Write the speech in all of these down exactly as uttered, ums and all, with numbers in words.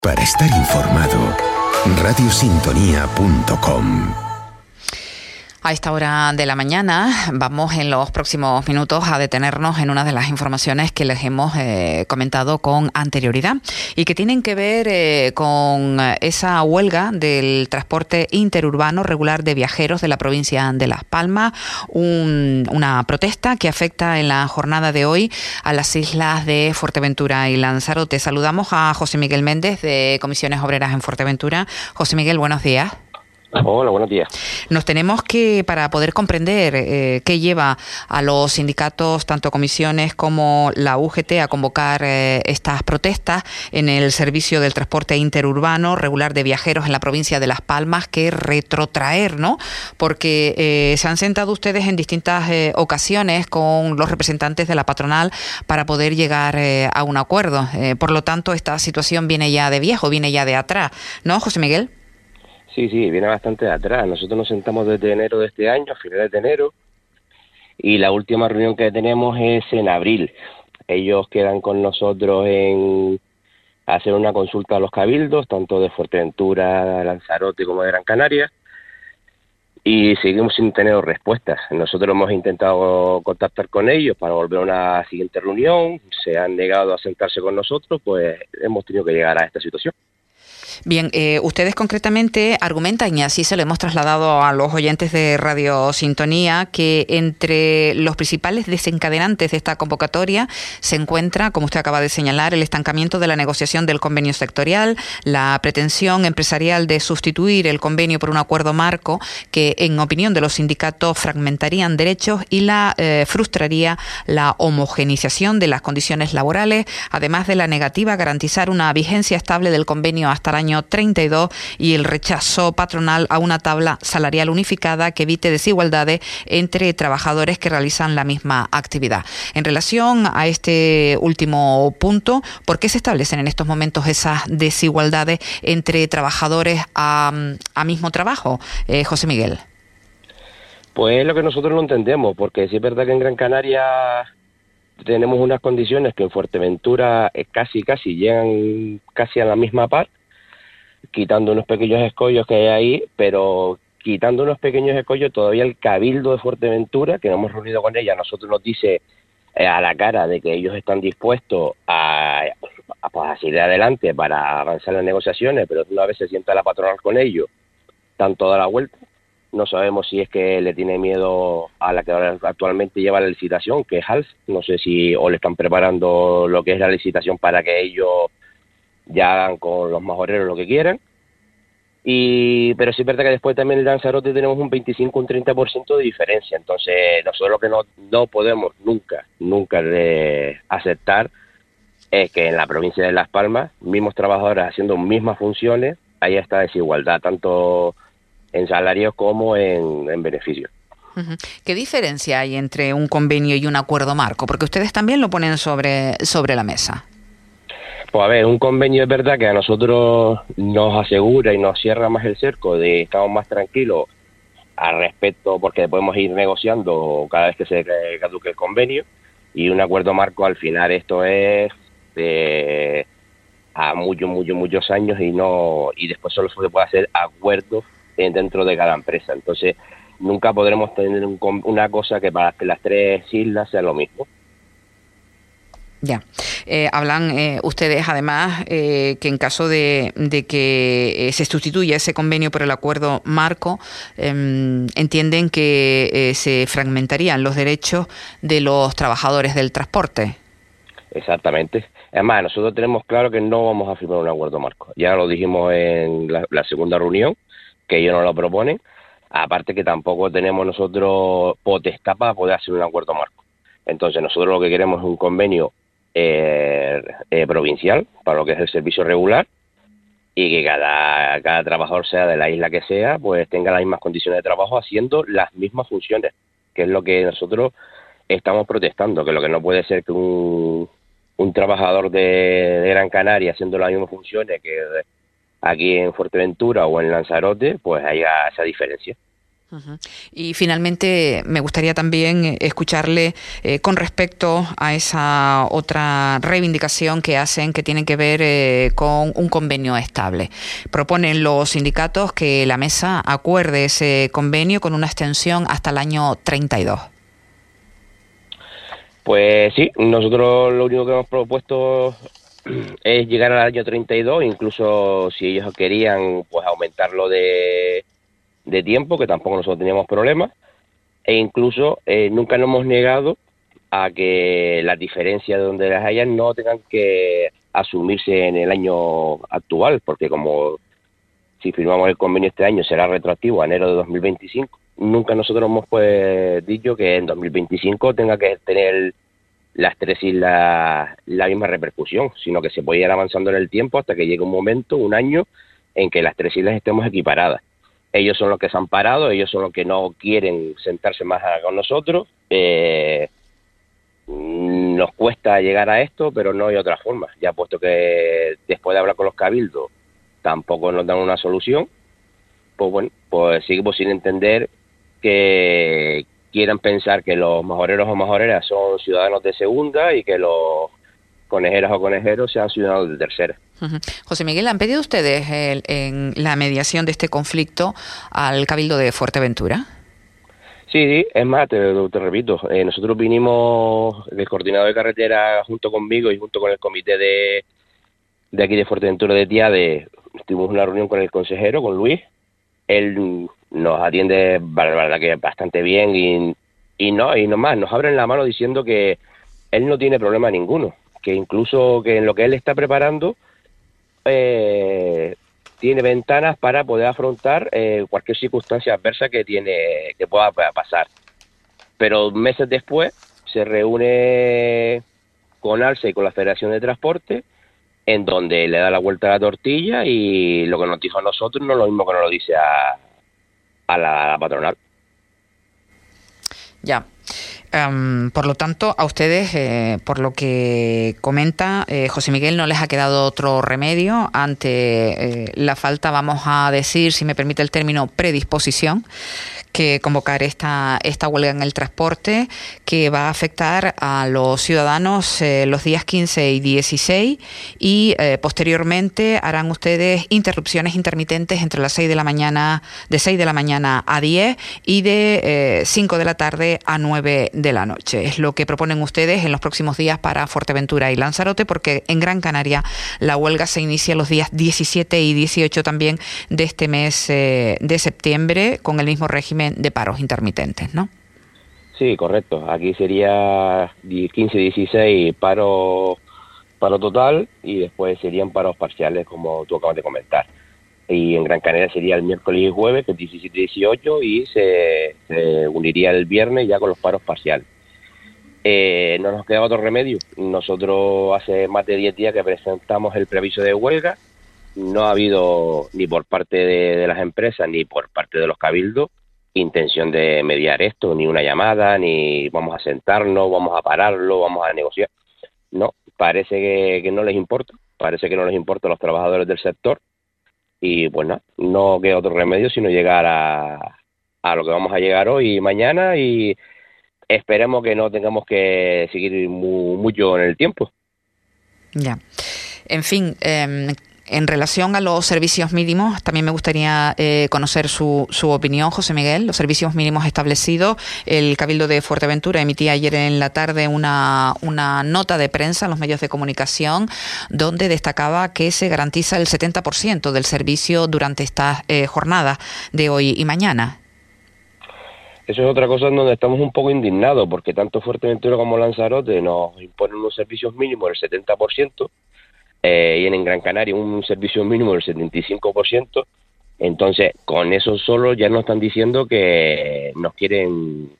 Para estar informado, radio sintonía punto com. A esta hora de la mañana vamos en los próximos minutos a detenernos en una de las informaciones que les hemos eh, comentado con anterioridad y que tienen que ver eh, con esa huelga del transporte interurbano regular de viajeros de la provincia de Las Palmas, un, una protesta que afecta en la jornada de hoy a las islas de Fuerteventura y Lanzarote. Saludamos a José Miguel Méndez de Comisiones Obreras en Fuerteventura. José Miguel, buenos días. Hola, buenos días. Nos tenemos que, para poder comprender eh, qué lleva a los sindicatos, tanto comisiones como la U G T, a convocar eh, estas protestas en el servicio del transporte interurbano regular de viajeros en la provincia de Las Palmas, que retrotraer, ¿no? Porque eh, se han sentado ustedes en distintas eh, ocasiones con los representantes de la patronal para poder llegar eh, a un acuerdo. Eh, por lo tanto, esta situación viene ya de viejo, viene ya de atrás, ¿no, José Miguel? Sí, sí, viene bastante de atrás. Nosotros nos sentamos desde enero de este año, a finales de enero, y la última reunión que tenemos es en abril. Ellos quedan con nosotros en hacer una consulta a los cabildos, tanto de Fuerteventura, Lanzarote como de Gran Canaria, y seguimos sin tener respuestas. Nosotros hemos intentado contactar con ellos para volver a una siguiente reunión, se han negado a sentarse con nosotros, pues hemos tenido que llegar a esta situación. Bien, eh, ustedes concretamente argumentan, y así se lo hemos trasladado a los oyentes de Radio Sintonía, que entre los principales desencadenantes de esta convocatoria se encuentra, como usted acaba de señalar, el estancamiento de la negociación del convenio sectorial, la pretensión empresarial de sustituir el convenio por un acuerdo marco que, en opinión de los sindicatos, fragmentarían derechos y la eh, frustraría la homogeneización de las condiciones laborales, además de la negativa a garantizar una vigencia estable del convenio hasta el año treinta y dos y el rechazo patronal a una tabla salarial unificada que evite desigualdades entre trabajadores que realizan la misma actividad. En relación a este último punto, ¿por qué se establecen en estos momentos esas desigualdades entre trabajadores a, a mismo trabajo, eh, José Miguel? Pues es lo que nosotros no entendemos, porque sí es verdad que en Gran Canaria tenemos unas condiciones que en Fuerteventura casi casi llegan casi a la misma par, quitando unos pequeños escollos que hay ahí, pero quitando unos pequeños escollos, todavía el Cabildo de Fuerteventura, que nos hemos reunido con ella, a nosotros nos dice eh, a la cara de que ellos están dispuestos a, a, pues, a seguir adelante para avanzar las negociaciones, pero una vez se sienta la patronal con ellos, están toda la vuelta. No sabemos si es que le tiene miedo a la que ahora actualmente lleva la licitación, que es H A L S. No sé si o le están preparando lo que es la licitación para que ellos ya hagan con los majoreros lo que quieran. Y pero sí es verdad que después también en Lanzarote tenemos un veinticinco, un treinta por ciento de diferencia. Entonces nosotros lo que no, no podemos nunca, nunca de aceptar es que en la provincia de Las Palmas, mismos trabajadores haciendo mismas funciones, haya esta desigualdad, tanto en salarios como en, en beneficios. Uh-huh. ¿Qué diferencia hay entre un convenio y un acuerdo marco? Porque ustedes también lo ponen sobre, sobre la mesa. Pues a ver, un convenio es verdad que a nosotros nos asegura y nos cierra más el cerco de estamos más tranquilos al respecto, porque podemos ir negociando cada vez que se caduque el convenio, y un acuerdo marco al final esto es de a muchos, muchos, muchos años y no y después solo se puede hacer acuerdos dentro de cada empresa. Entonces nunca podremos tener un, una cosa que para que las tres islas sea lo mismo. Ya. Eh, hablan eh, ustedes, además, eh, que en caso de, de que eh, se sustituya ese convenio por el acuerdo marco, eh, entienden que eh, se fragmentarían los derechos de los trabajadores del transporte. Exactamente. Además, nosotros tenemos claro que no vamos a firmar un acuerdo marco. Ya lo dijimos en la, la segunda reunión, que ellos no lo proponen. Aparte que tampoco tenemos nosotros potestad para poder hacer un acuerdo marco. Entonces, nosotros lo que queremos es un convenio Eh, eh, provincial para lo que es el servicio regular, y que cada, cada trabajador, sea de la isla que sea, pues tenga las mismas condiciones de trabajo haciendo las mismas funciones, que es lo que nosotros estamos protestando, que lo que no puede ser que un, un trabajador de, de Gran Canaria haciendo las mismas funciones que aquí en Fuerteventura o en Lanzarote, pues haya esa diferencia. Uh-huh. Y finalmente me gustaría también escucharle eh, con respecto a esa otra reivindicación que hacen, que tiene que ver eh, con un convenio estable. Proponen los sindicatos que la mesa acuerde ese convenio con una extensión hasta el año treinta y dos. Pues sí, nosotros lo único que hemos propuesto es llegar al año treinta y dos, incluso si ellos querían pues aumentarlo de, de tiempo, que tampoco nosotros teníamos problemas, e incluso eh, nunca nos hemos negado a que las diferencias de donde las hayan no tengan que asumirse en el año actual, porque como si firmamos el convenio este año será retroactivo a enero de dos mil veinticinco, nunca nosotros hemos pues dicho que en dos mil veinticinco tenga que tener las tres islas la misma repercusión, sino que se puede ir avanzando en el tiempo hasta que llegue un momento, un año, en que las tres islas estemos equiparadas. Ellos son los que se han parado, ellos son los que no quieren sentarse más con nosotros. Eh, nos cuesta llegar a esto, pero no hay otra forma. Ya puesto que después de hablar con los cabildos tampoco nos dan una solución, pues bueno, pues seguimos sin entender que quieran pensar que los majoreros o majoreras son ciudadanos de segunda y que los conejeras o conejeros sean ciudadanos de tercera. Uh-huh. José Miguel, ¿han pedido ustedes el, en la mediación de este conflicto al Cabildo de Fuerteventura? Sí, sí, es más, te, te repito, eh, nosotros vinimos, el coordinador de carretera junto conmigo y junto con el comité de, de aquí de Fuerteventura de Tiade, tuvimos una reunión con el consejero, con Luis. Él nos atiende la verdad que bastante bien y, y no y nomás nos abren la mano diciendo que él no tiene problema ninguno, que incluso que en lo que él está preparando eh, tiene ventanas para poder afrontar eh, cualquier circunstancia adversa que tiene que pueda pasar. Pero meses después se reúne con ALSA y con la Federación de Transporte, en donde le da la vuelta a la tortilla y lo que nos dijo a nosotros no es lo mismo que nos lo dice a, a, la, a la patronal. Ya. Um, por lo tanto, a ustedes, eh, por lo que comenta eh, José Miguel, no les ha quedado otro remedio ante eh, la falta, vamos a decir, si me permite el término, predisposición, que convocar esta, esta huelga en el transporte, que va a afectar a los ciudadanos eh, los días quince y dieciséis, y eh, posteriormente harán ustedes interrupciones intermitentes entre las seis de la mañana, de seis de la mañana a diez y de eh, cinco de la tarde a nueve de la noche. Es lo que proponen ustedes en los próximos días para Fuerteventura y Lanzarote, porque en Gran Canaria la huelga se inicia los días diecisiete y dieciocho también de este mes eh, de septiembre, con el mismo régimen de paros intermitentes, ¿no? Sí, correcto. Aquí sería quince y dieciséis paro, paro total y después serían paros parciales, como tú acabas de comentar. Y en Gran Canaria sería el miércoles y jueves, que es diecisiete y dieciocho, y se, se uniría el viernes ya con los paros parciales. Eh, no nos queda otro remedio. Nosotros hace más de diez días que presentamos el preaviso de huelga. No ha habido ni por parte de, de las empresas ni por parte de los cabildos intención de mediar esto, ni una llamada, ni vamos a sentarnos, vamos a pararlo, vamos a negociar. No, parece que, que no les importa, parece que no les importa a los trabajadores del sector y pues no, no queda otro remedio sino llegar a, a lo que vamos a llegar hoy y mañana, y esperemos que no tengamos que seguir muy, mucho en el tiempo. Ya. En fin, eh, en relación a los servicios mínimos, también me gustaría eh, conocer su, su opinión, José Miguel. Los servicios mínimos establecidos, el Cabildo de Fuerteventura emitía ayer en la tarde una, una nota de prensa en los medios de comunicación donde destacaba que se garantiza el setenta por ciento del servicio durante estas eh, jornadas de hoy y mañana. Eso es otra cosa en donde estamos un poco indignados, porque tanto Fuerteventura como Lanzarote nos imponen unos servicios mínimos del setenta por ciento, eh, y en Gran Canaria un servicio mínimo del setenta y cinco por ciento. Entonces, con eso solo ya nos están diciendo que nos quieren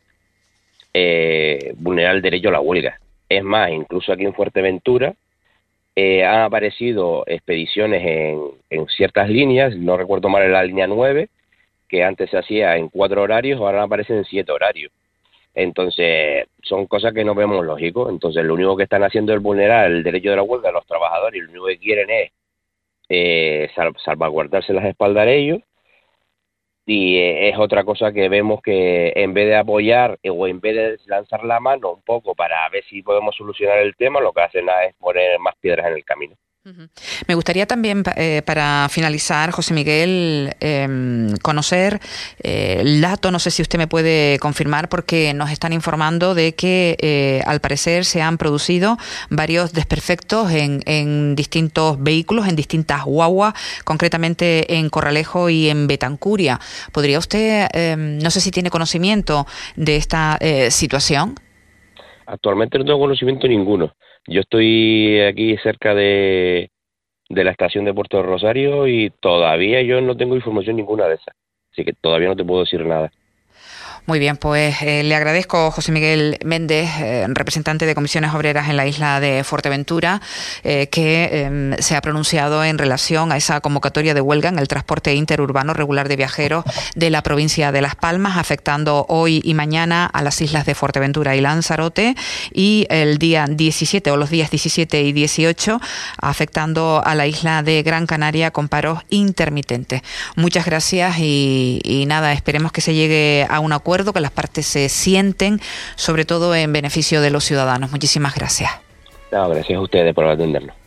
eh, vulnerar el derecho a la huelga. Es más, incluso aquí en Fuerteventura eh, han aparecido expediciones en, en ciertas líneas, no recuerdo mal, en la línea nueve, que antes se hacía en cuatro horarios, ahora aparecen en siete horarios. Entonces, son cosas que no vemos lógico. Entonces, lo único que están haciendo es vulnerar el derecho de la huelga a los trabajadores, y lo único que quieren es eh, sal, salvaguardarse las espaldas de ellos. y es otra cosa que vemos que en vez de apoyar o en vez de lanzar la mano un poco para ver si podemos solucionar el tema, lo que hacen es poner más piedras en el camino. Me gustaría también, eh, para finalizar, José Miguel, eh, conocer eh, el dato, no sé si usted me puede confirmar, porque nos están informando de que eh, al parecer se han producido varios desperfectos en, en distintos vehículos, en distintas guaguas, concretamente en Corralejo y en Betancuria. ¿Podría usted, eh, no sé si tiene conocimiento de esta eh, situación? Actualmente no tengo conocimiento ninguno. Yo estoy aquí cerca de, de la estación de Puerto Rosario y todavía yo no tengo información ninguna de esa. Así que todavía no te puedo decir nada. Muy bien, pues eh, le agradezco, José Miguel Méndez, eh, representante de Comisiones Obreras en la isla de Fuerteventura, eh, que eh, se ha pronunciado en relación a esa convocatoria de huelga en el transporte interurbano regular de viajeros de la provincia de Las Palmas, afectando hoy y mañana a las islas de Fuerteventura y Lanzarote, y el día diecisiete o los días diecisiete y dieciocho afectando a la isla de Gran Canaria con paros intermitentes. Muchas gracias y, y nada, esperemos que se llegue a un acuerdo, que las partes se sienten, sobre todo en beneficio de los ciudadanos. Muchísimas gracias. No, gracias a ustedes por atendernos.